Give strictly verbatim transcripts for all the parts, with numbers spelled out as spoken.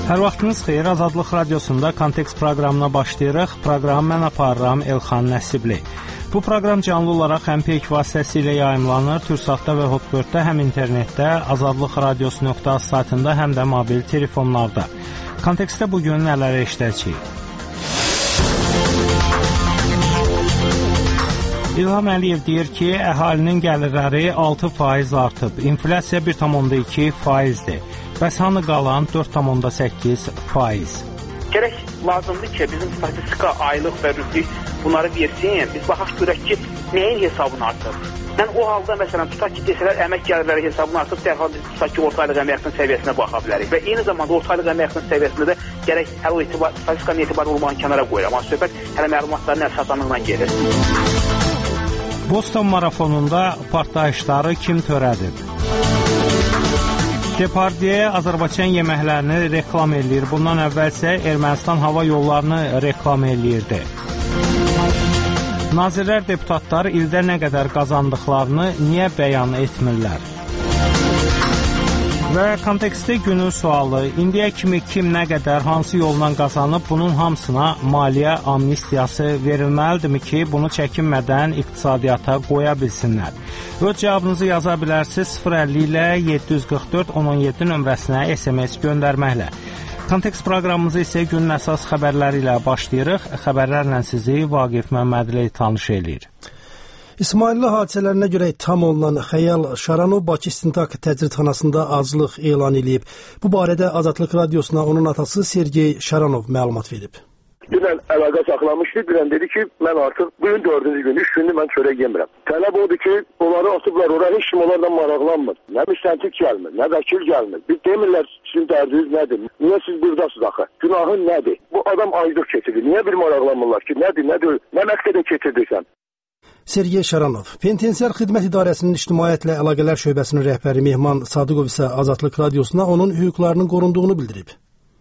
Hər vaxtınız xeyir, Azadlıq Radiosunda Kontekst proqramına başlayırıq. Proqramı mən aparıram Elxan Nəsibli. Bu proqram canlı olaraq həm peyk vasitəsilə yayımlanır, Türksatda və Hotbirddə, həm internetdə, azadlıq radiosu nöqtə az saytında, həm də mobil telefonlarda. Kontekstdə bugün nələri eşidəcəyik? İlham Əliyev deyir ki, əhalinin gəlirləri altı faiz artıb, inflyasiya bir tam onda iki faizdir. Bəs hanı qalan dörd tam onda səkkiz faiz? Gərək lazımdır ki, bizim statistika, aylıq və rütük bunları versin. Biz baxaq görək ki, nəyin hesabını artır? Yəni o halda məsələn tutaq ki, desələr əmək gəlirləri hesabını artıb, dərhal biz tutaq ki, orta aylıq əmək haqqının səviyyəsinə baxa bilərik. Və eyni zamanda orta aylıq əmək haqqının səviyyəsində də gərək hər o etibar, statistikanın etibarı olmağını kənara qoyuram. Amma söhbət hələ məlumatların əsaslanmaqla gedir. Boston marafonunda partlayışları kim törədib? Depardieu Azərbaycan yeməklərini reklam eləyir. Bundan əvvəlsə Ermənistan hava yollarını reklam eləyirdi. Nazirlər, deputatlar ildə nə qədər qazandıqlarını niyə bəyan etmirlər? Və kontekstdə günün sualı, indiyə kimi kim nə qədər, hansı yolla qazanıb, bunun hamısına maliyyə amnistiyası verilməlidirmi ki, bunu çəkinmədən iqtisadiyyata qoya bilsinlər? Öz cavabınızı yaza bilərsiniz sıfır əlli ilə yeddi yüz qırx dörd on on yeddi nömrəsinə S M S göndərməklə. Kontekst proqramımızı isə günün əsas xəbərləri ilə başlayırıq. Xəbərlərlə sizi Vaqif Məmmədli tanış eləyir. İsmailli hadisələrinə görə ittiham olunan Xəyal Şaranov Bakı İstintaq Təcridxanasında azlıq elan edib. Bu barədə Azadlıq Radiosuna onun atası Sergey Şaranov məlumat verib. Dünən əlaqə saxlamışdı. Dünən dedi ki, mən artıq bugün dördüncü gün, üç gündür mən çörək yemirəm. Tələb odur ki, onları atıblar oraya, heç kim onlardan maraqlanmır. Nə müstəntiq gəlmir, nə vəkil gəlmir. Biz demirlər, sizin dərdiniz nədir? Niyə siz buradasınız axı? Günahın nədir? Bu adam aclıq keçirir. Niyə bir maraqlanmırlar ki, nədir, nədir? Nə məqsədə keçirdirsən? Sergey Şaranov, Penitensiar Xidmət İdarəsinin İctimaiyyətlə Əlaqələr Şöbəsinin rəhbəri Mehman Sadıqov isə Azadlıq Radiosuna onun hüquqlarının qorunduğunu bildirib.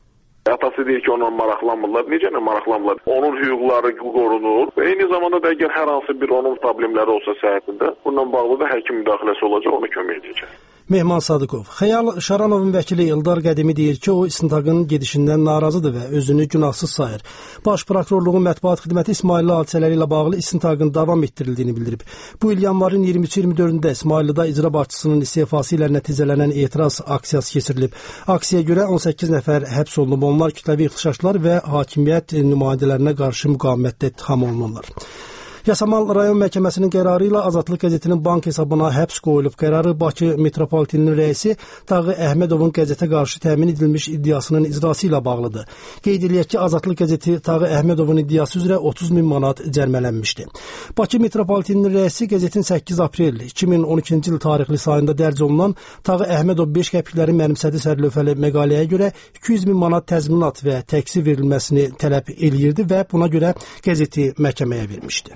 Atası deyir ki, onunla maraqlanmırlar. Necə nə maraqlanmırlar? Onun hüquqları qorunur. Eyni zamanda da əgər hər hansı bir onun problemləri olsa səhhətində, bununla bağlı da həkim müdaxiləsi olacaq, ona kömək edəcək. Mehman Sadıqov, Xəyal Şaranovun vəkili İldar Qədimi deyir ki, o istintaqın gedişindən narazıdır və özünü günahsız sayır. Baş Prokurorluğun mətbuat xidməti İsmailli hadisələri ilə bağlı istintaqın davam etdirildiyini bildirib. Bu il yanvarın iyirmi üç iyirmi dördündə İsmaillidə icra başçısının istefası ilə nəticələnən etiraz aksiyası keçirilib. Aksiyaya görə on səkkiz nəfər həbs olunub. Onlar kütləvi ixtişaşlar və hakimiyyət nümayəndələrinə qarşı müqavimətdə ittiham olunurlar. Yasamal rayon məhkəməsinin qərarı ilə Azadlıq qəzetinin bank hesabına həbs qoyulub. Qərarı Bakı Metropoliteninin rəisi Tağı Əhmədovun qəzetə qarşı təmin edilmiş iddiasının icrası ilə bağlıdır. Qeyd edilək ki, Azadlıq qəzeti Tağı Əhmədovun iddiası üzrə otuz min manat cərmələnmişdi. Bakı Metropoliteninin rəisi qəzetin səkkiz aprel iki min on ikinci il tarixli sayında dərc olunan Tağı Əhmədov beş qəpiklərin mənimsədi sərlövhəli məqaləyə görə iki yüz min manat təzminat və təqsir verilməsini tələb eləyirdi və buna görə qəzeti məhkəməyə vermişdi.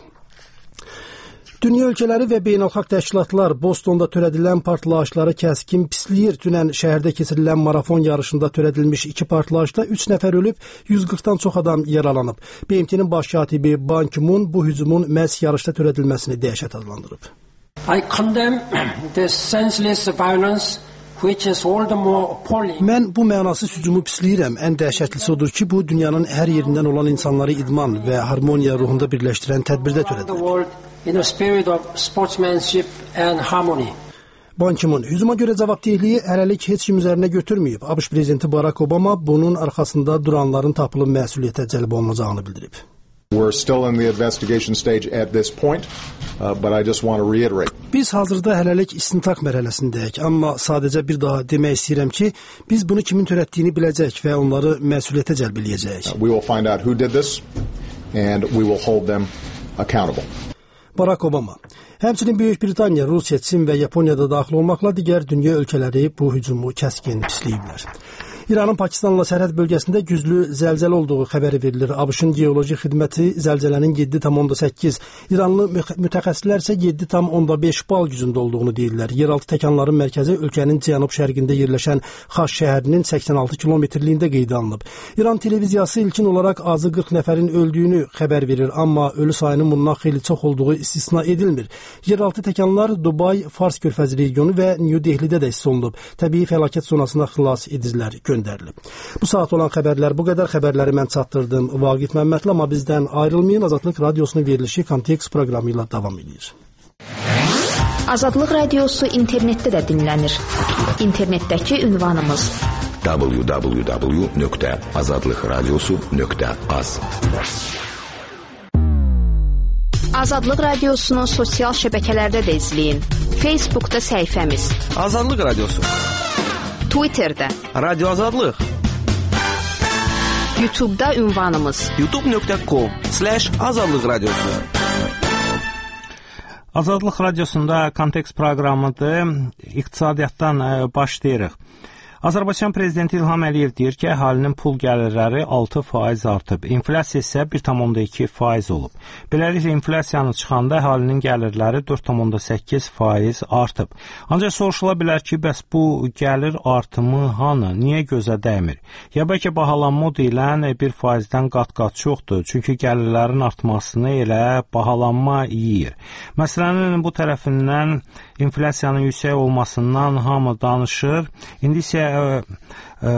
Dünya ölkələri və beynəlxalq təşkilatlar Bostonda törədilən partlayışları kəskin pisləyir. Dünən şəhərdə keçirilən marafon yarışında törədilmiş iki partlayışda üç nəfər ölüb, yüz qırxdan çox adam yaralanıb. B M T-nin baş katibi Ban Ki-moon bu hücumun məhz yarışda törədilməsini dəhşət adlandırıb. I condemn the senseless violence which is all the more appalling. Mən bu mənasız hücumu pisləyirəm. Ən dəhşətlisi odur ki, bu dünyanın hər yerindən olan insanları idman və harmoniya ruhunda birləşdirən tədbirdə törədilib. In a spirit of sportsmanship and harmony. Ban Ki-moon hücuma görə cavabdehliyi hələlik heç kim üzərinə götürməyib. ABŞ prezidenti Barack Obama bunun arxasında duranların tapılıb məsuliyyətə cəlb olunacağını bildirib. We're still in the investigation stage at this point, uh, but I just want to reiterate. Biz hazırda hələlik istintaq mərhələsindəyik, amma sadəcə bir daha demək istəyirəm ki, biz bunu kimin törətdiyini biləcək və onları məsuliyyətə cəlb eləyəcəyik. Uh, we will find out who did this and we will hold them accountable. Barack Obama. Həmçinin Böyük Britaniya, Rusiya, Çin və Yaponiyada daxil olmaqla digər dünya ölkələri bu hücumu kəskin pisləyiblər. İranın Pakistanla sərhəd bölgəsində güclü zəlzələ olduğu xəbəri verilir. ABŞ-ın geoloji xidməti zəlzələnin yeddi tam onda səkkiz, İranlı mütəxəssislər isə yeddi tam onda beş bal gücündə olduğunu deyirlər. Yeraltı təkanların mərkəzi ölkənin cənub-şərqində yerləşən Xaş şəhərinin səksən altı kilometrliyində qeydə alınıb. İran televiziyası ilkin olaraq azı qırx nəfərin öldüyünü xəbər verir, amma ölü sayının bundan xeyli çox olduğu istisna edilmir. Yeraltı təkanlar Dubay, Fars körfəzi regionu və New Delhidə də hiss olunub. Təbii fəlakət zonasına xilas edicilər göndərilib. Bu saat olan xəbərlər bu qədər. Xəbərləri mən çatdırdım. Vaqif Məmmədli, amma bizdən ayrılmayın. Azadlıq Radiosunun verilişi Kontekst proqramı ilə davam edir. Azadlıq Radiosu internetdə də dinlənir. İnternetdəki ünvanımız w w w nöqtə azadlıq radiosu nöqtə az. Azadlıq Radiosunu sosial şəbəkələrdə də izləyin. Facebookda səhifəmiz Azadlıq Radiosu, Twitterdə Radio Azadlıq, YouTube'da ünvanımız youtube nöqtə com slash azadlıq radiosu. Azadlıq Radiosunda Kontekst proqramıdır. İqtisadiyyatdan başlayırıq. Azərbaycan Prezidenti İlham Əliyev deyir ki, əhalinin pul gəlirləri altı faiz artıb, inflyasiya isə bir tam iki faiz olub. Beləliklə, inflyasiyanı çıxanda əhalinin gəlirləri dörd tam səkkiz faiz artıb. Ancaq soruşula bilər ki, bəs bu gəlir artımı hanı, niyə gözə dəymir? Ya bəlkə bahalanma deyilən bir faizdən qat-qat çoxdur, çünki gəlirlərin artmasını elə bahalanma yiyir. Məsələnin bu tərəfindən inflyasiyanın yüksək olmasından hamı danışır. İndi isə ə, ə,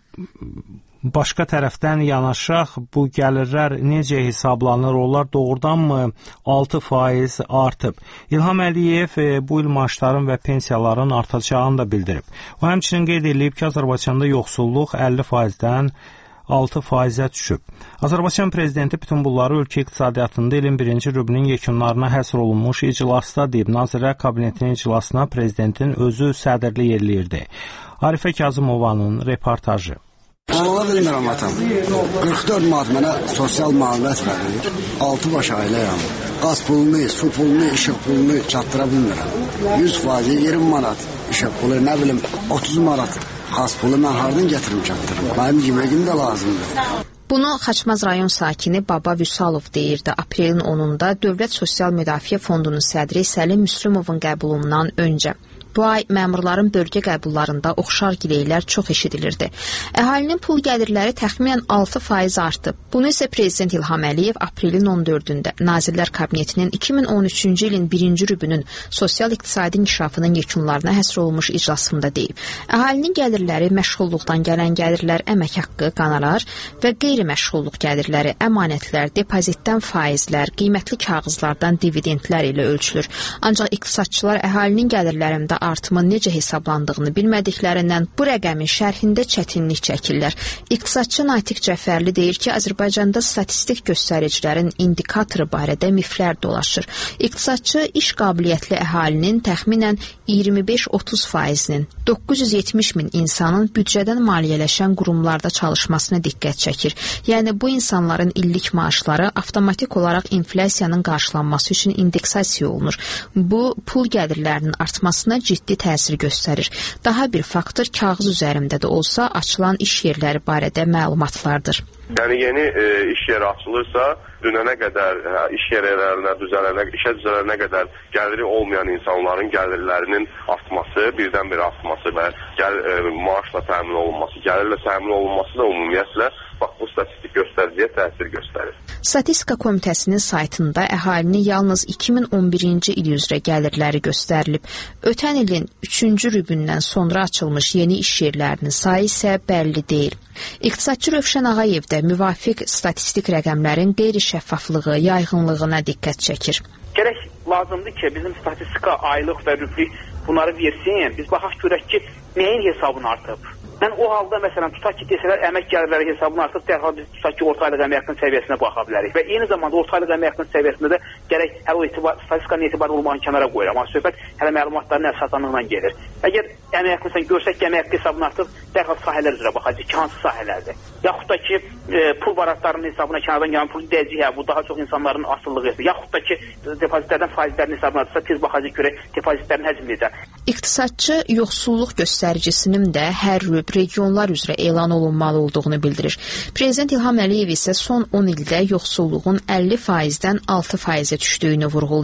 başqa tərəfdən yanaşaq, bu gəlirlər necə hesablanır, onlar doğrudanmı altı faiz artıb? İlham Əliyev e, bu il maaşların və pensiyaların artacağını da bildirib. O həmçinin qeyd edib ki, Azərbaycanda yoxsulluq əlli faizdən altı faizə düşüb. Azərbaycan Prezidenti bütün bunları ölkə iqtisadiyyatında ilin birinci rübünün yekunlarına həsr olunmuş iclasda deyib. Nazirlər Kabinetinin iclasına Prezidentin özü sədrlik eləyirdi. Arifə Kazımovanın reportajı. Anla bilmirəm atam. qırx dörd manat mənə sosial müavinət verir. altı baş ailəyəm. Qaz pulunu, su pulunu, işıq pulunu çatdıra bilmirəm. yüz faiz iyirmi manat işıq pulu, nə bilim otuz manat qaz pulu mən hardan gətirim çatdırım? Mənim yeməyim də lazımdır. Bunu Xaçmaz rayon sakini Baba Vüsalov deyirdi. Aprelin onunda Dövlət Sosial Müdafiə Fondunun sədri Səlim Müslümovun qəbulundan öncə. Bu ay məmurların bölgə qəbullarında oxşar gileylər çox eşidilirdi. Əhalinin pul gəlirləri təxminən altı faiz artıb. Bunu isə Prezident İlham Əliyev aprelin on dördündə Nazirlər Kabinetinin iki min on üçüncü ilin birinci rübünün sosial-iqtisadi inkişafının yekunlarına həsr olunmuş iclasında deyib. Əhalinin gəlirləri məşğulluqdan gələn gəlirlər, əmək haqqı, qanarar və qeyri-məşğulluq gəlirləri, əmanətlər, depozitdən faizlər, qiymətli kağızlardan dividendlər ilə ölçülür. Ancaq iqtisadçılar əhalinin gəlirlərində artımın necə hesablandığını bilmədiklərindən bu rəqəmin şərhində çətinlik çəkirlər. İqtisadçı Natiq Cəfərli deyir ki, Azərbaycanda statistik göstəricilərin indikatoru barədə miflər dolaşır. İqtisadçı iş qabiliyyətli əhalinin təxminən iyirmi beş otuz faizinin, doqquz yüz yetmiş min insanın büdcədən maliyyələşən qurumlarda çalışmasına diqqət çəkir. Yəni bu insanların illik maaşları avtomatik olaraq inflyasiyanın qarşılanması üçün indeksasiya olunur. Bu pul gəlirlərinin artmasına ciddi təsir göstərir. Daha bir faktor kağız üzərində də olsa açılan iş yerləri barədə məlumatlardır. Yəni yeni e, iş yeri açılırsa, dünənə qədər hə, iş yerlərinə düzələnə, işə düzələnə qədər gəliri olmayan insanların gəlirlərinin artması, birdən-birə artması və gəl, e, maaşla təmin olunması, gəlirlə təmin olunması da ümumiyyətlə bax bu statistik göstəriciyə təsir göstərir. Statistika Komitəsinin saytında əhalinin yalnız iki min on birinci il üzrə gəlirləri göstərilib. Ötən ilin üçüncü rübündən sonra açılmış yeni iş yerlərinin sayı isə bəlli deyil. İqtisadçı Rövşən Ağayev də müvafiq statistik rəqəmlərin qeyri-şəffaflığı, yayğınlığına diqqət çəkir. Gərək lazımdır ki, bizim statistika aylıq və rüblük bunları versin. Biz baxaq görək ki, nəyin hesabını artıb? Mən o halda məsələn tutaq ki, desələr əmək gəlirləri hesabını artıq dərhal biz tutaq ki, orta aylıq əmək haqqının səviyyəsinə baxa bilərik. Və eyni zamanda orta aylıq əmək haqqının səviyyəsində də gərək hər o etibar, statistikanın etibarı olmağını kənara qoyuram. Amma söhbət hələ məlumatların əsaslanlığından gedir. Əgər əmək haqqını məsələn görsək ki, əmək haqqı hesabını artıq dərhal sahələr üzrə baxacaq ki, hansı sahələrdir? Yaxud da ki, e, pul baratlarının hesabına kənardan gələn pul dəyəcək, hə, bu daha çox insanların asılılığı hesabı. Yaxud da ki, depozitlərdən faizlərin hesabına atsa tez baxacaq görək depozitlərin həcmi necə. İqtisadçı yoxsulluq göstəricisinin də hər rüb regionlar üzrə elan olunmalı olduğunu bildirir. Prezident İlham Əliyev isə son on ildə yoxsulluğun əlli faizdən altı faizə düşdüyünü vurğulayıb.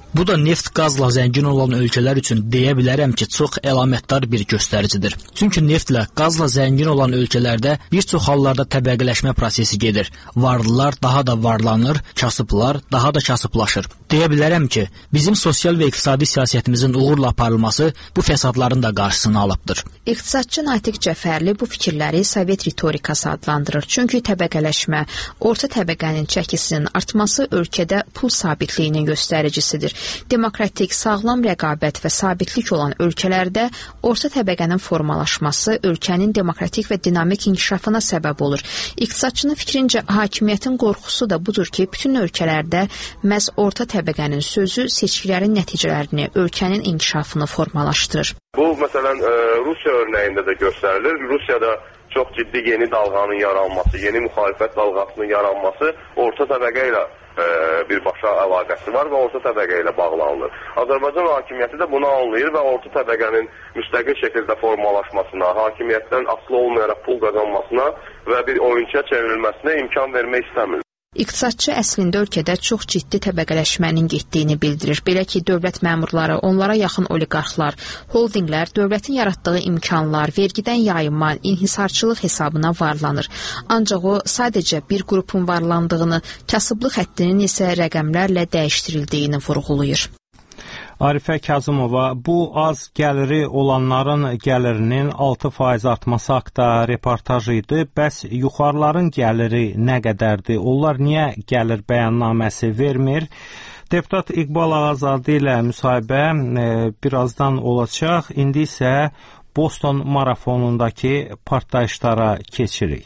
Bu da neft qazla zəngin olan ölkələr üçün deyə bilərəm ki, çox əlamətdar bir göstəricidir. Çünki neftlə qazla zəngin olan ölkələrdə bir çox hallarda təbəqələşmə prosesi gedir. Varlılar daha da varlanır, kasıblar daha da kasıblaşır. Deyə bilərəm ki, bizim sosial və iqtisadi siyasətimizin uğurla aparılması bu fəsadların da qarşısını alıbdır. İqtisadçı Natiq Cəfərli bu fikirləri Sovet ritorikası adlandırır. Çünki təbəqələşmə, orta təbəqənin çəkisinin artması ölkədə pul sabitliyinin göstəricisidir. Demokratik, sağlam rəqabət və sabitlik olan ölkələrdə orta təbəqənin formalaşması ölkənin demokratik və dinamik inkişafına səbəb olur. İqtisadçının fikrincə, hakimiyyətin qorxusu da budur ki, bütün ölkələrdə məhz orta təbəqənin sözü seçkilərin nəticələrini, ölkənin inkişafını formalaşdırır. Bu, məsələn, Rusiya örnəyində də göstərilir. Rusiyada çox ciddi yeni dalğanın yaranması, yeni müxalifət dalğasının yaranması orta təbəqə ilə birbaşa əlaqəsi var və orta təbəqə ilə bağlanılır. Azərbaycan hakimiyyəti də bunu anlayır və orta təbəqənin müstəqil şəkildə formalaşmasına, hakimiyyətdən asılı olmayaraq pul qazanmasına və bir oyunçuya çevrilməsinə imkan vermək istəmir. İqtisadçı əslində ölkədə çox ciddi təbəqələşmənin getdiyini bildirir. Belə ki, dövlət məmurları, onlara yaxın oliqarxlar, holdinglər dövlətin yaratdığı imkanlar, vergidən yayınma, inhisarçılıq hesabına varlanır. Ancaq o, sadəcə bir qrupun varlandığını, kasıblıq həddinin isə rəqəmlərlə dəyişdirildiyini vurğulayır. Arifə Kazımova, bu az gəliri olanların gəlirinin altı faiz artması haqda reportaj idi. Bəs yuxarıların gəliri nə qədərdir? Onlar niyə gəlir bəyannaməsi vermir? Deputat İqbal Ağazadə ilə müsahibə e, birazdan olacaq. İndi isə Boston marafonundakı partlayışlara keçirik.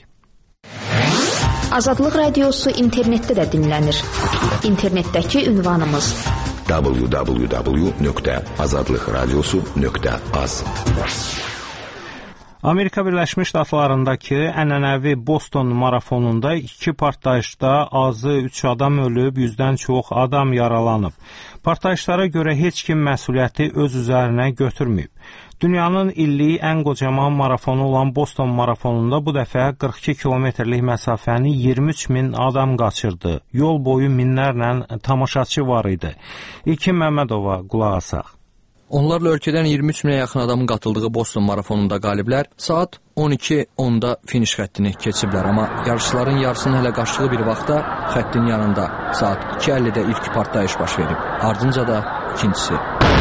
Azadlıq Radiosu internetdə də dinlənir. İnternetdəki ünvanımız w w w nöqtə azadlıq radiosu nöqtə az. Amerika Birləşmiş Ştatlarındakı ənənəvi Boston marafonunda iki partlayışda azı üç adam ölüb, yüzdən çox adam yaralanıb. Partlayışlara görə heç kim məsuliyyəti öz üzərinə götürməyib. Dünyanın illik ən qocaman marafonu olan Boston marafonunda bu dəfə qırx iki kilometrlik məsafəni iyirmi üç min adam qaçırdı. Yol boyu minlərlə tamaşaçı var idi. İlkin Məmmədova qulaq asaq. Onlarla ölkədən iyirmi üç minə yaxın adamın qatıldığı Boston marafonunda qaliblər saat on iki onda finiş xəttini keçiblər. Amma yarışçıların yarısının hələ qaçdığı bir vaxtda xəttin yanında saat iki əllidə ilk partlayış baş verib. Ardınca da ikincisi.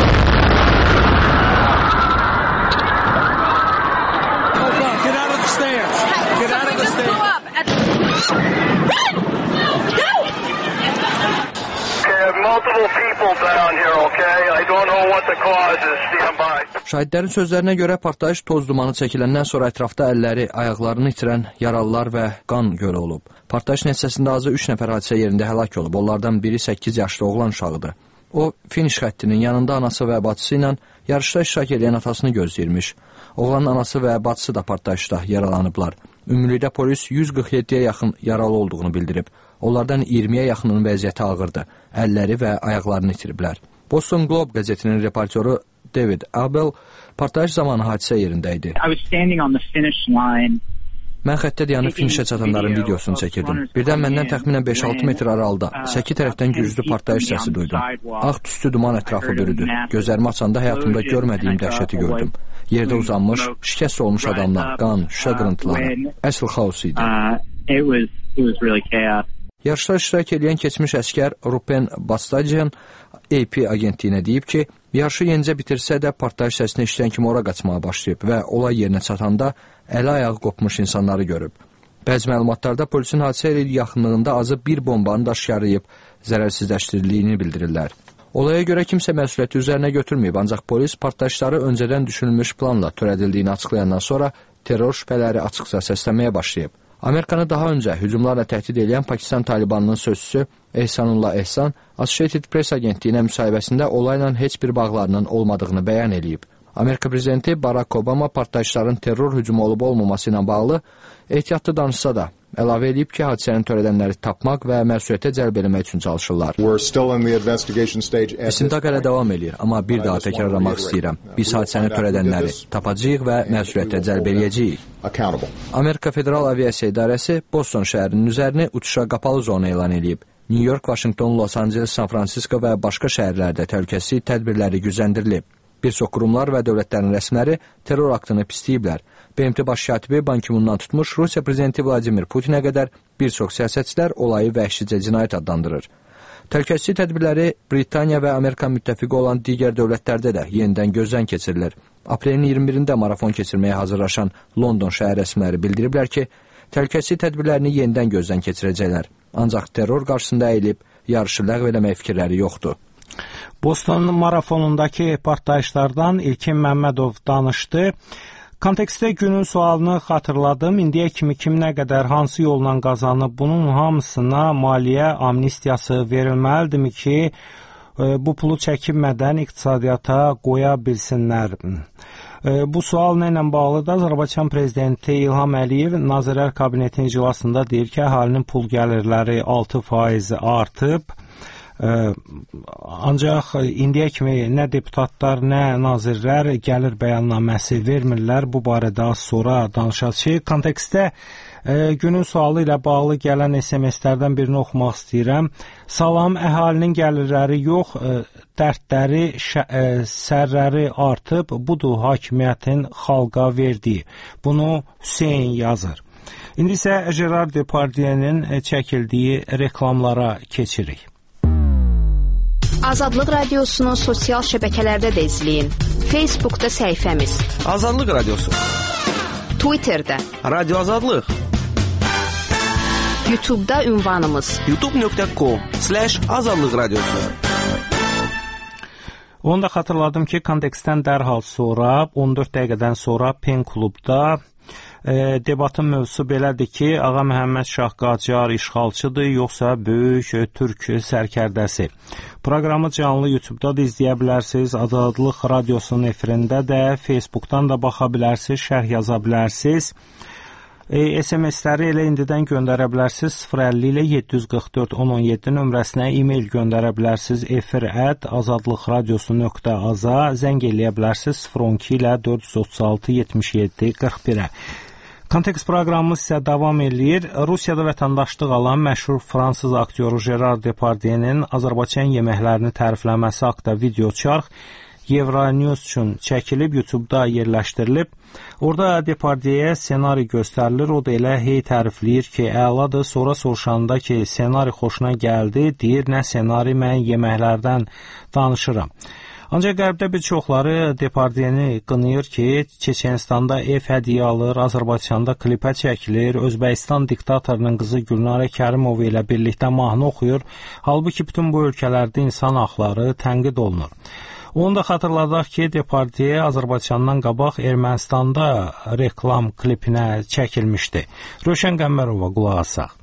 Şahidlərin sözlərinə görə partlayış toz dumanı çəkiləndən sonra ətrafda əlləri, ayaqlarını itirən yaralılar və qan gölə olub. Partlayış nəticəsində azı üç nəfər hadisə yerində həlak olub. Onlardan biri səkkiz yaşlı oğlan uşağıdır. O, finiş xəttinin yanında anası və bacısı ilə yarışda iştirak edən atasını gözləyirmiş. Oğlanın anası və bacısı da partlayışda yaralanıblar. Ümumilikdə polis yüz qırx yeddiyə yaxın yaralı olduğunu bildirib. Onlardan iyirmiyə yaxınının vəziyyəti ağırdır. Əlləri və ayaqlarını itiriblər. Boston Globe qəzetinin reportyoru David Abel partlayış zamanı hadisə yerində idi. Mən xəttə dayanıb finişə çatanların videosunu çəkirdim. Birdən məndən təxminən beş altı metr aralıda səki tərəfdən güclü partlayış səsi duydum. Ağ tüstü duman ətrafı bürüdü. Gözlərimi açanda həyatımda görmədiyim dəhşəti gördüm. Yerdə uzanmış, şikəst olmuş adamlar, qan, şüşə qırıntıları. Əsl xaos idi. Yarışda iştirak edən keçmiş əskər Rupen Bastadyan A P agentliyinə deyib ki, yarışı yenicə bitirsə də partlayış səsini eşidən kimi ora qaçmağa başlayıb və olay yerinə çatanda əli ayağı qopmuş insanları görüb. Bəzi məlumatlarda polisin hadisə yeri yaxınlığında azı bir bombanı daşıyarlayıb zərərsizləşdirildiyini bildirirlər. Olaya görə kimsə məsuliyyəti üzərinə götürməyib, ancaq polis partlayışları öncədən düşünülmüş planla törədildiyini açıqlayandan sonra terror şübhələri açıqca səslənməyə başlayıb. Amerikanı daha öncə hücumlarla təhdid edən Pakistan Talibanının sözçüsü Ehsanullah Ehsan Associated Press agentliyinə müsahibəsində olayla heç bir bağlarının olmadığını bəyan edib. Amerika prezidenti Barack Obama partlayışların terror hücumu olub olmaması ilə bağlı ehtiyatlı danışsa da əlavə edib ki, hadisənin törədənləri tapmaq və məsuliyyətə cəlb etmək üçün çalışırlar. İstintaq hələ davam edir, amma bir daha təkrarlamaq istəyirəm. Biz hadisəni törədənləri tapacağıq və məsuliyyətə cəlb edəcəyik. Amerika Federal Aviasiya İdarəsi Boston şəhərinin üzərini uçuşa qapalı zona elan edib. New York, Washington, Los Angeles, San Francisco və başqa şəhərlərdə təhlükəsizlik tədbirləri gücləndirilib. Bir çox qurumlar və dövlətlərin rəsmiləri terror aktını pisləyiblər. B M T baş katibi Ban Ki-mundan tutmuş Rusiya prezidenti Vladimir Putinə qədər bir çox siyasətçilər olayı vəhşicə cinayət adlandırır. Təhlükəsizlik tədbirləri Britaniya və Amerika müttəfiqi olan digər dövlətlərdə də yenidən gözdən keçirilir. Aprelin iyirmi birində marafon keçirməyə hazırlaşan London şəhər rəsmiləri bildiriblər ki, təhlükəsizlik tədbirlərini yenidən gözdən keçirəcəklər. Ancaq terror qarşısında əyilib yarışı ləğv eləmək fikirləri yoxdur. Boston marafonundakı partlayışlardan İlkin Məmmədov danışdı. Kontekstdə günün sualını xatırladım. İndiyə kimi kim nə qədər hansı yolla qazanıb, bunun hamısına maliyyə amnistiyası verilməlidirmi ki, bu pulu çəkinmədən iqtisadiyyata qoya bilsinlər? Bu sual nə ilə bağlıdır? Azərbaycan prezidenti İlham Əliyev Nazirlər Kabinetinin iclasında deyir ki, əhalinin pul gəlirləri altı faiz artıb. Ancaq indiyə kimi nə deputatlar, nə nazirlər gəlir bəyannaməsi vermirlər. Bu barədə az sonra danışacağıq. Kontekstdə günün sualı ilə bağlı gələn S M S-lərdən birini oxumaq istəyirəm. Salam, əhalinin gəlirləri yox, dərdləri, sərləri artıb. Budur hakimiyyətin xalqa verdiyi. Bunu Hüseyn yazır. İndi isə Gerard Depardieu'nun çəkildiyi reklamlara keçirik. Azadlıq Radiosunu sosial şəbəkələrdə də izləyin. Facebookda səhifəmiz Azadlıq Radiosu, Twitterdə Radio Azadlıq, YouTube'da ünvanımız youtube nöqtə com slash azadlıq radiosu. Onu da xatırladım ki, kontekstdən dərhal sonra, on dörd dəqiqədən sonra Pen klubda E, debatın mövzusu belədir ki, Ağa Məhəmməd Şah Qacar işğalçıdır, yoxsa böyük türk sərkərdəsi. Proqramı canlı YouTube'da da izləyə bilərsiniz, Azadlıq Radiosunun efirində də, Facebook'dan da baxa bilərsiniz, şərh yaza bilərsiniz. E, S M S-ləri elə indidən göndərə bilərsiniz, sıfır əlli ilə yeddi yüz qırx dörd on on yeddi nömrəsinə e-mail göndərə bilərsiniz, efir at azadlıqradiosu nöqtə aza, zəng eləyə bilərsiniz sıfır on iki ilə dörd yüz otuz altı yetmiş yeddi qırx birə. Kontekst proqramımız isə davam edir. Rusiyada vətəndaşlıq alan məşhur fransız aktyoru Gerard Depardieu'nun Azərbaycan yeməklərini tərifləməsi haqqında video çarx Euronews üçün çəkilib, YouTube'da yerləşdirilib. Orada Depardieu'ya ssenari göstərilir, o da elə hey tərifləyir ki, əladır. Sonra soruşanda ki, ssenari xoşuna gəldi, deyir, nə ssenari, mən yeməklərdən danışıram. Ancaq qərbdə bir çoxları Depardieu'nu qınayır ki, Çeçenistanda ev hədiyyə alır, Azərbaycanda klipə çəkilir, Özbəkistan diktatorunun qızı Gülnarə Kərimova ilə birlikdə mahnı oxuyur. Halbuki bütün bu ölkələrdə insan haqları tənqid olunur. Onu da xatırladaq ki, Depardieu Azərbaycandan qabaq Ermənistanda reklam klipinə çəkilmişdi. Röşən Qəmbərova qulaq asaq.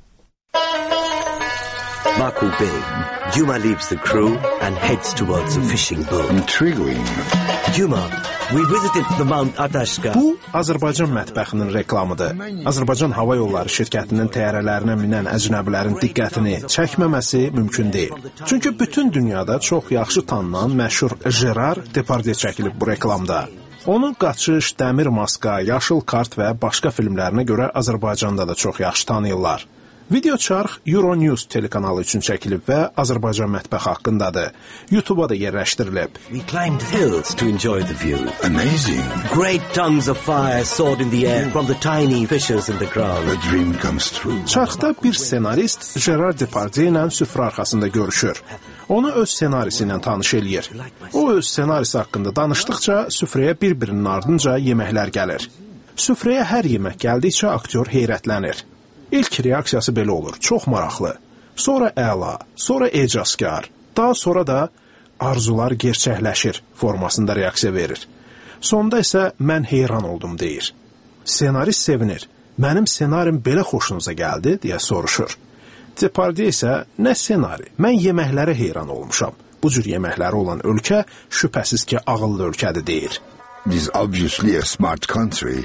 Baku Bay, Juma leaves the crew and heads towards a fishing boat. Intriguing. Juma, we visited the Mount Atashka. Bu Azərbaycan mətbəxinin reklamıdır. Azərbaycan Hava Yolları şirkətinin təyyarələrinə minən əcnəbilərin diqqətini çəkməməsi mümkün deyil. Çünki bütün dünyada çox yaxşı tanınan məşhur Gerard Depardieu çəkilib bu reklamda. Onun Qaçış, Dəmir Maska, Yaşıl Kart və başqa filmlərinə görə Azərbaycanda da çox yaxşı tanıyırlar. Video çarx Euronews telekanalı üçün çəkilib və Azərbaycan mətbəxi haqqındadır. YouTube'a da yerləşdirilib. We climbed hills to enjoy the view. Amazing. Great tongues of fire soared in the air from the tiny fissures in the ground. A dream comes true. Çarxda bir ssenarist Gerard Depardieu ilə süfrə arxasında görüşür. Onu öz ssenarisi ilə tanış eləyir. O öz ssenarisi haqqında danışdıqca süfrəyə bir-birinin ardınca yeməklər gəlir. Süfrəyə hər yemək gəldikcə aktyor heyrətlənir. İlk reaksiyası belə olur, çox maraqlı. Sonra əla, sonra ecazkar, daha sonra da arzular gerçəkləşir formasında reaksiya verir. Sonda isə mən heyran oldum deyir. Senarist sevinir. Mənim ssenarim belə xoşunuza gəldi deyə soruşur. Depardieu isə nə ssenari, mən yeməklərə heyran olmuşam. Bu cür yeməkləri olan ölkə şübhəsiz ki, ağıllı ölkədir deyir. This is obviously a smart country.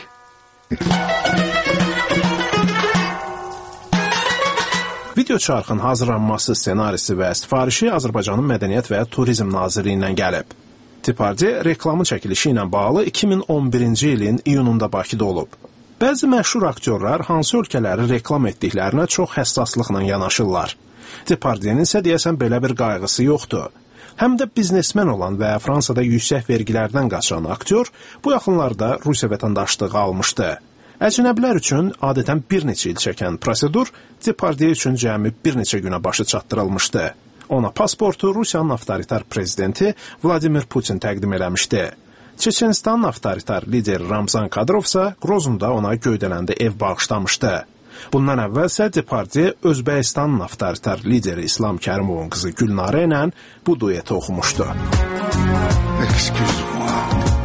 Video çarxın hazırlanması, ssenarisi və sifarişi Azərbaycanın Mədəniyyət və Turizm Nazirliyindən gəlib. Depardieu reklamın çəkilişi ilə bağlı iki min on birinci ilin iyununda Bakıda olub. Bəzi məşhur aktyorlar hansı ölkələri reklam etdiklərinə çox həssaslıqla yanaşırlar. Depardieu'nin isə deyəsən belə bir qayğısı yoxdur. Həm də biznesmen olan və Fransada yüksək vergilərdən qaçan aktyor bu yaxınlarda Rusiya vətəndaşlığı almışdı. Əcnəbilər üçün adətən bir neçə il çəkən prosedur Depardieu üçün cəmi bir neçə günə başı çatdırılmışdı. Ona pasportu Rusiyanın avtoritar prezidenti Vladimir Putin təqdim eləmişdi. Çeçenistanın avtoritar lideri Ramzan Kadyrov isə Grozunda ona göydələndə ev bağışlamışdı. Bundan əvvəlsə Depardieu Özbəkistanın avtoritar lideri İslam Kərimovun qızı Gülnarə ilə bu dueti oxumuşdu. Excuse-moi.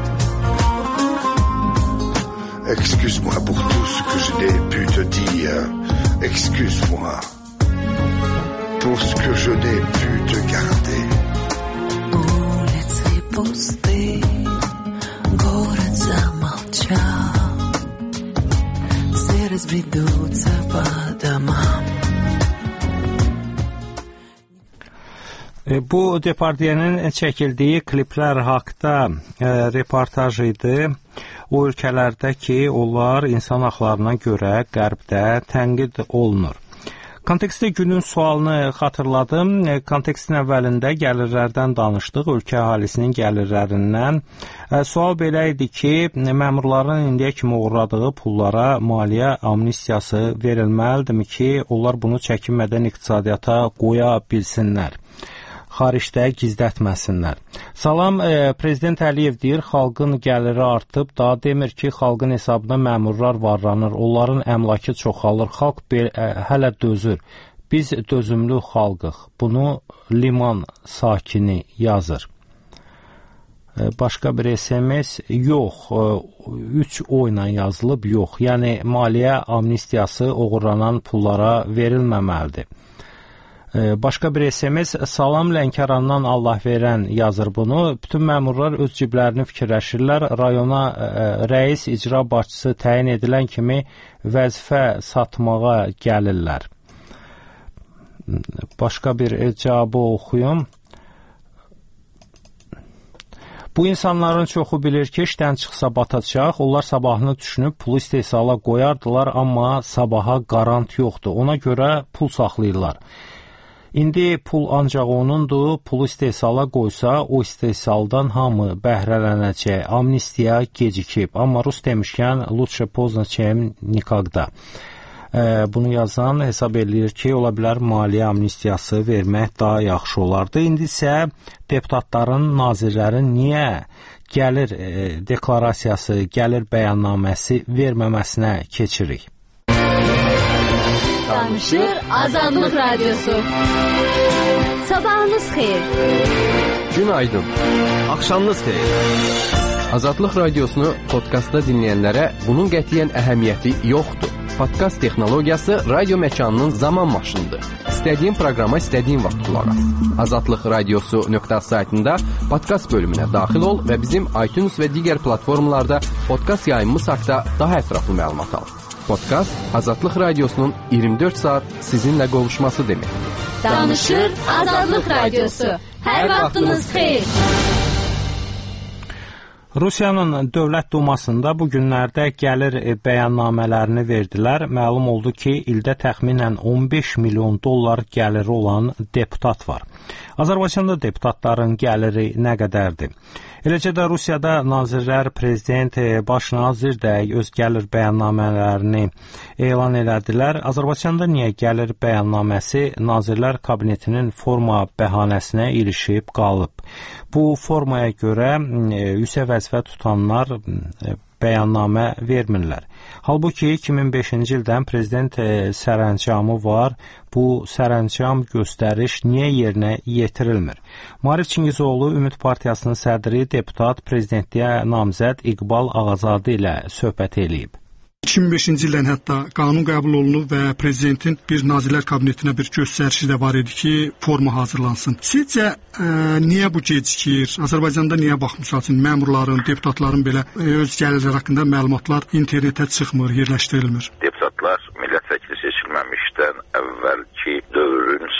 Excuse-moi pour tout ce que je n'ai pu te dire. Excuse-moi pour ce que je n'ai pu te garder. Улицы пусты, город замолчал. Все разбредутся по домам. Bu Depardieu'nin çəkildiyi kliplər haqda e, reportaj idi. O ölkələrdə ki, onlar insan haqlarına görə qərbdə tənqid olunur. Kontekstdə günün sualını xatırladım. Kontekstin əvvəlində gəlirlərdən danışdıq, ölkə əhalisinin gəlirlərindən. Sual belə idi ki, məmurların indiyə kimi uğradığı pullara maliyyə amnistiyası verilməlidirmi ki, onlar bunu çəkinmədən iqtisadiyyata qoya bilsinlər, xaricdə gizlətməsinlər. Salam, e, Prezident Əliyev deyir, xalqın gəliri artıb, daha demir ki, xalqın hesabına məmurlar varlanır, onların əmlakı çoxalır, xalq bir, e, hələ dözür. Biz dözümlü xalqıq. Bunu Liman sakini yazır. E, başqa bir S M S yox, e, üç o ilə yazılıb, yox. Yəni, maliyyə amnistiyası oğurlanan pullara verilməməlidir. Başqa bir S M S, salam Lənkərandan Allah verən yazır bunu. Bütün məmurlar öz ciblərini fikirləşirlər. Rayona ə, rəis icra başçısı təyin edilən kimi vəzifə satmağa gəlirlər. Başqa bir cavabı oxuyum. Bu insanların çoxu bilir ki, işdən çıxsa batacaq. Onlar sabahını düşünüb pulu istehsala qoyardılar, amma sabaha qarant yoxdur. Ona görə pul saxlayırlar. İndi pul ancaq onundur, pulu istehsala qoysa, o istehsaldan hamı bəhrələnəcək, amnistiya gecikib. Amma Rus demişkən, lutşe pozna çem nikagda. E, bunu yazan hesab edir ki, ola bilər maliyyə amnistiyası vermək daha yaxşı olardı. İndi isə deputatların, nazirlərin niyə gəlir e, deklarasiyası, gəlir bəyannaməsi verməməsinə keçirik. Danışır Azadlıq Radyosu. Sabahınız xeyir. Günaydın. Axşamınız xeyir. Azadlıq Radiosunu podkastda dinləyənlərə bunun qətiyyən əhəmiyyəti yoxdur. Podkast texnologiyası radio məkanının zaman maşınıdır. İstədiyin proqrama istədiyin vaxt qulaq as. azadlıq radiosu nöqtə saytında podkast bölümünə daxil ol və bizim iTunes və digər platformalarda podkast yayımımız haqqında daha ətraflı məlumat al. Podkast Azadlıq Radiosunun iyirmi dörd saat sizinlə qovuşması deməkdir. Danışır Azadlıq Radiosu. Hər vaxtınız xeyir. Rusiyanın Dövlət Dumasında bu günlərdə gəlir bəyannamələrini verdilər. Məlum oldu ki, ildə təxminən on beş milyon dollar gəliri olan deputat var. Azərbaycanda deputatların gəliri nə qədərdir? Eləcə də Rusiyada nazirlər, prezident, baş nazir də öz gəlir bəyannamələrini elan elədilər. Azərbaycanda niyə gəlir bəyannaməsi Nazirlər Kabinetinin forma bəhanəsinə ilişib qalıb? Bu formaya görə yüksək vəzifə tutanlar bəyannamə vermirlər. Halbuki iki min beşinci ildən prezident sərəncamı var. Bu sərəncam göstəriş niyə yerinə yetirilmir? Maarif Çingizoğlu Ümid Partiyasının sədri, deputat, prezidentliyə namizəd İqbal Ağazadə ilə söhbət eləyib. iki min beşinci ildən hətta qanun qəbul olunub və prezidentin bir Nazirlər Kabinetinə bir göstərişi də var idi ki, forma hazırlansın. Sizcə ə, niyə bu gecikir? Azərbaycanda niyə baxmışsınız üçün məmurların, deputatların belə öz gəlirləri haqqında məlumatlar internetə çıxmır, yerləşdirilmir? Deputatlar millət vəkili seçilməmişdən əvvəlki dövrün son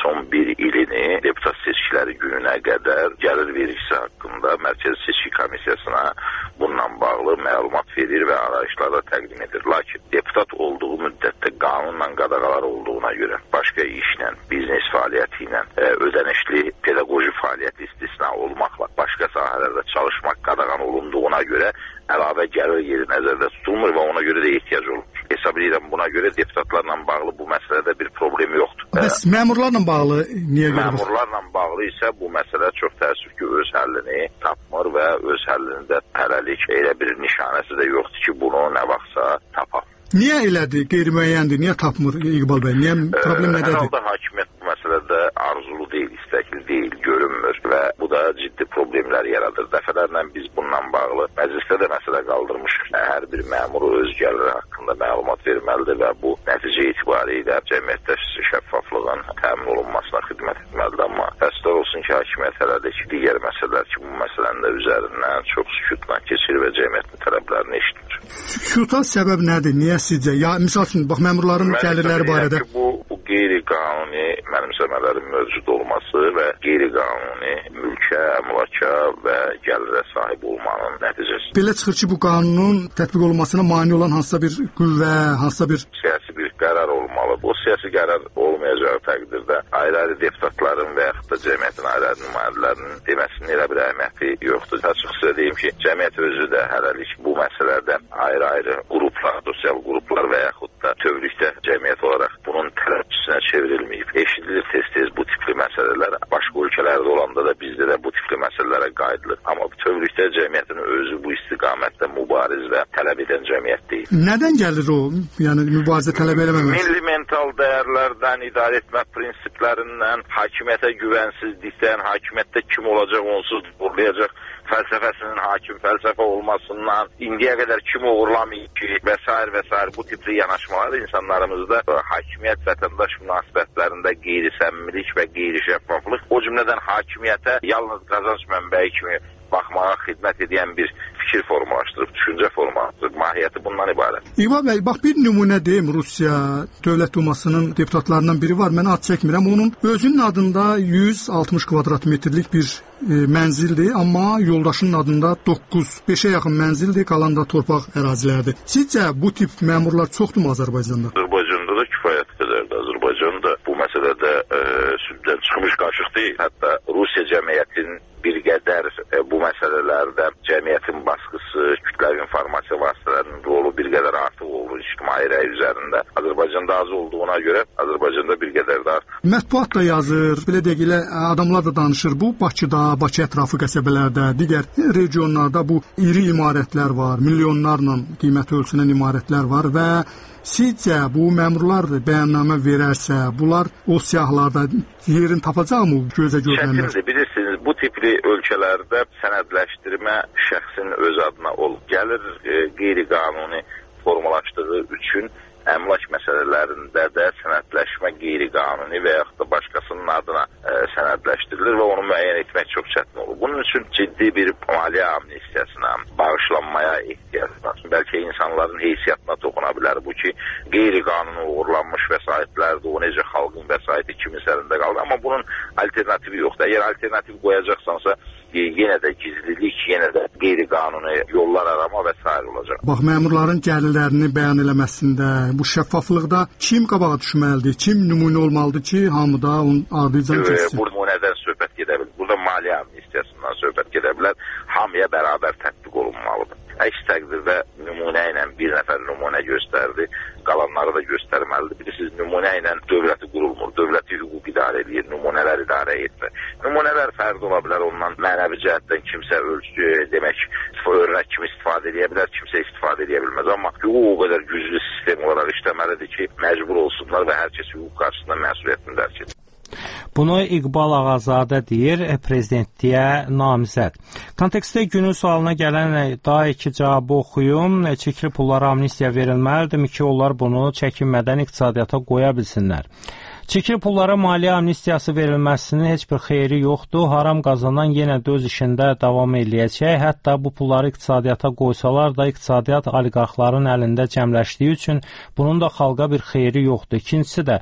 son bir ilini deputat seçkiləri gününə qədər gəlir vergisi haqqında Mərkəzi Seçki Komissiyasına bununla bağlı məlumat verir və arayışlarda təqdim edir. Lakin deputat olduğu müddətdə qanunla qadağalar olduğuna görə, başqa işlə, biznes fəaliyyəti ilə, ödənişli pedaqoji fəaliyyət istisna olmaqla, başqa sahələrdə çalışmaq qadağan olunduğuna görə əlavə gəlir yeri nəzərdə tutulmur və ona görə də ehtiyac olur. Hesab edirəm, buna görə deputatlarla bağlı bu məsələdə bir problem yoxdur. Bəs məmurlarla bağlı niyə görə? Məmurlarla bağlı isə bu məsələ çox təəssüf ki, öz həllini tapmır və öz həllində hələlik elə bir nişanəsi də yoxdur ki, bunu nə vaxtsa tapar. Niyə elədir, qeyri-müəyyəndir, niyə tapmır İqbal bəy, niyə problem nədədir? Hər halda hakimiyyət bu məsələdə arzulu deyil, istəkli deyil, görünmür və bu da ciddi problemlər yaradır. Dəfələrlə biz bununla bağlı məclisdə də məsələ qaldırmışıq. Hər bir məmuru öz gəliri haqqında məlumat verməlidir və bu nəticə itibarilə cəmiyyətdə şəffaflığın təmin olunmasına xidmət etməlidir. Amma təəssüflər olsun ki, hakimiyyət hələdəki digər məsələlər ki, bu məsələnin də üzərindən çox sükutla keçir və cəmiyyətin tələblərini eşitmir. Sükuta səbəb nədir? Niyə sizcə? Ya misal üçün bax məmurların gəlirləri barədə bu bu qeyri-qanuni mənimsəmələrin mövcud olması və qeyri-qanuni mülkə, əmlaka və gəlirə sahib olmanın nəticəsi. Belə çıxır ki, bu qanunun tətbiq olunmasına mane olan hansısa bir qüvvə, hansısa bir siyasi bir qərar olmalı. Bu siyasi qərar olmayacağı təqdirdə ayrı-ayrı deputatların və yaxud da cəmiyyətin ayrı-ayrı nümayəndələrinin deməsinin elə bir əhəmiyyəti yoxdur. Açıq sizə deyim ki, cəmiyyət özü də hələlik bu məsələdə ayrı-ayrı qruplar, sosial qruplar və yaxud da tövlükdə cəmiyyət olaraq bunun tələbçisinə çevrilməyib. Eşidilir tez-tez bu tipli məsələlər. Başqa ölkələrdə olanda da bizdə də bu tipli məsələlərə qayıdılır. Amma bütövlükdə cəmiyyətin özü bu istiqamətdə mübariz və tələb edən cəmiyyət deyil. Nədən gəlir o? Yəni mübarizə tələb eləməmək? Milli mental dəyərlərdən, idarə etmə prinsiplərindən, hakimiyyətə güvənsizlikdən, hakimiyyətdə kim olacaq onsuz doğrulayacaq fəlsəfəsinin hakim fəlsəfə olmasından, indiyə qədər kim uğurlamayıb ki və s. və s. bu tipli yanaşmalar insanlarımızda hakimiyyət vətəndaş münasibətlərində qeyri-səmimilik və qeyri-şəffaflıq, o cümlədən hakimiyyətə yalnız qazanc mənbəyi kimi baxmağa xidmət edən bir fikir formalaşdırıb, düşüncə formalaşdırıb, mahiyyəti bundan ibarət. İqbal bəy, bax bir nümunə deyim, Rusiya Dövlət Dumasının deputatlarından biri var, mən ad çəkmirəm, onun özünün adında yüz altmış kvadrat metrlik bir e, mənzildir, amma yoldaşının adında doqquz, beşə yaxın mənzildir, qalan da torpaq ərazilərdir. Sizcə bu tip məmurlar çoxdurmu Azərbaycanda? Azərbaycanda da kifayət qədərdir. Azərbaycan da bu məsələdə e, süddən çıxmış qaşıq deyil. Hətta Rusiya cəmiyyətinin bir qədər e, bu məsələlərdə cəmiyyətin baskısı, kütləvi informasiya vasitələrinin rolu bir qədər artıq olur ictimai rəy üzərində. Azərbaycanda az olduğuna görə Azərbaycanda bir qədər də artıq. Mətbuat da yazır, belə deyək, elə adamlar da danışır. Bu Bakıda, Bakı ətrafı qəsəbələrdə, digər regionlarda bu iri imarətlər var, milyonlarla qiyməti ölçülən imarətlər var və sizcə bu məmurlar bəyannamə verərsə, bunlar o siyahılarda yerini tapacaqmı gözə görünənlər? Çətindir, bilirsiniz, bu tipli ölkələrdə sənədləşdirmə şəxsin öz adına olub. Gəlir e, qeyri-qanuni formalaşdığı üçün əmlak məsələlərində də sənədləşmə qeyri-qanuni və yaxud da başqasının adına e, sənədləşdirilir və onu müəyyən etmək çox çətin olur. Bunun üçün ciddi bir maliyyə amnistiyasına, bağışlanmaya ehtiyac var. Bəlkə insanların heysiyyatına toxuna bilər bu ki, qeyri-qanuni uğurlanmış vəsaitlərdir, o necə xalqın vəsaiti kimin əlində qalır. Amma bunun alternativi yoxdur. Əgər alternativ qoyacaqsansa, e, yenə də gizlilik, yenə də qeyri-qanuni yollar arama və s. olacaq. Bax, məmurların gəlirlərini bəyan eləməsində, bu şəffaflıqda kim qabağa düşməlidir, kim nümunə olmalıdır ki, hamıda onun ardıcan keçsin? Bu nümunədən söhbət gedə bilər. Burada maliyyə amnistiyasından söhbət gedə bilər. Hamıya bərabər tətbiq olunmalıdır. Əks təqdirdə nümunə ilə bir nəfər nümunə göstərdi, qalanları da göstərməlidir. Bilirsiniz, nümunə ilə dövləti qurulmur, dövləti hüquq idarə edir, nümunələr idarə etmir. Nümunələr fərqli ola bilər, ondan mənəvi cəhətdən kimsə ölçü, demək, örnək kimi istifadə edə bilər, kimsə istifadə edə bilməz. Amma hüquq o qədər güclü sistem olaraq işləməlidir ki, məcbur olsunlar və hər kəs hüquq qarşısında məsuliyyətini dərk edir. Bunu İqbal Ağazadə deyir, prezidentliyə namizəd. Kontekstdə günün sualına gələn daha iki cavabı oxuyum. Çəkili pullara amnistiya verilməlidirmi ki, onlar bunu çəkinmədən iqtisadiyyata qoya bilsinlər? Çəkili pullara maliyyə amnistiyası verilməsinin heç bir xeyri yoxdur. Haram qazanan yenə də öz işində davam eləyəcək. Hətta bu pulları iqtisadiyyata qoysalar da iqtisadiyyat oliqarxların əlində cəmləşdiyi üçün bunun da xalqa bir xeyri yoxdur. İkincisi də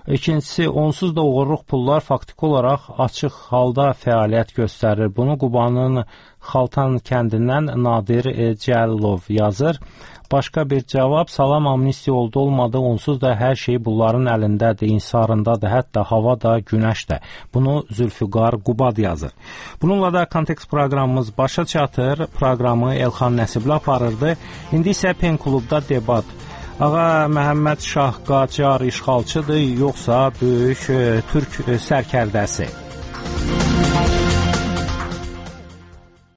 İkincisi, onsuz da oğurluq pullar faktiki olaraq açıq halda fəaliyyət göstərir. Bunu Qubanın Xaltan kəndindən Nadir Cəlilov yazır. Başqa bir cavab, salam amnistiya oldu olmadı, onsuz da hər şey bunların əlindədir, insarındadır, hətta hava da, günəş də. Bunu Zülfüqar Qubad yazır. Bununla da kontekst proqramımız başa çatır. Proqramı Elxan Nəsibli aparırdı. İndi isə Pen Klubda debat. Ağa Məhəmməd Şah Qacar işğalçıdır, yoxsa böyük e, türk e, sərkərdəsi?